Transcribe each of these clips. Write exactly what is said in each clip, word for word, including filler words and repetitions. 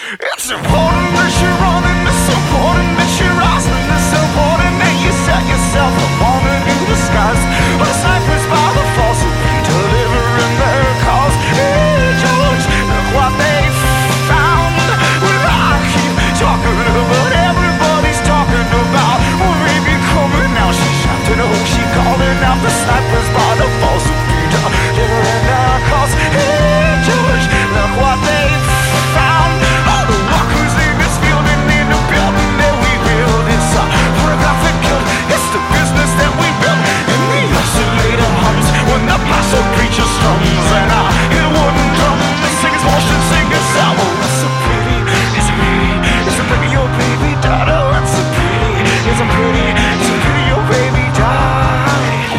It's important that you're running, it's important that you're rising, it's important that you set yourself upon a new skies. The snipers by the false will be delivering their cause. Hey George, look what they found. Well, I keep talking about everybody's talking about. Well, baby coming now, she's shouting, oh, she calling out. The snipers by the false will be delivering their cause. Hey George, look what they found. All the walkers in this field and in the building that we build. It's a photographic guild, it's the business that we build. And the oscillator hums when the pastor preacher strums. And I hit a wooden drum, they sing his motion, sing his out. Oh, it's so pretty, it's a pretty, it's a pretty your baby died. Oh, it's so pretty, it's a pretty, it's a pretty your baby died.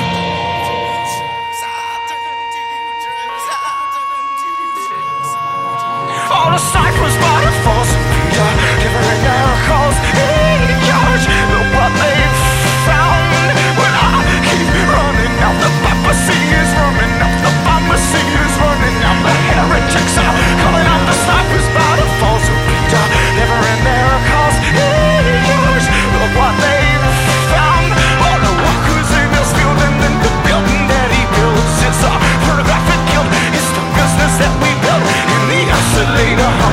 All the ciphers by the false Peter, giving their calls. Hey George, look what they found. When I keep running out, the papacy is running out, the pharmacy is running out, the heretics are calling out. The snipers by the false Peter, delivering their calls. Hey George, look what they found. All the walkers in this field and in the building that he builds. It's a photographic guild, it's the business that we build. In the oscillator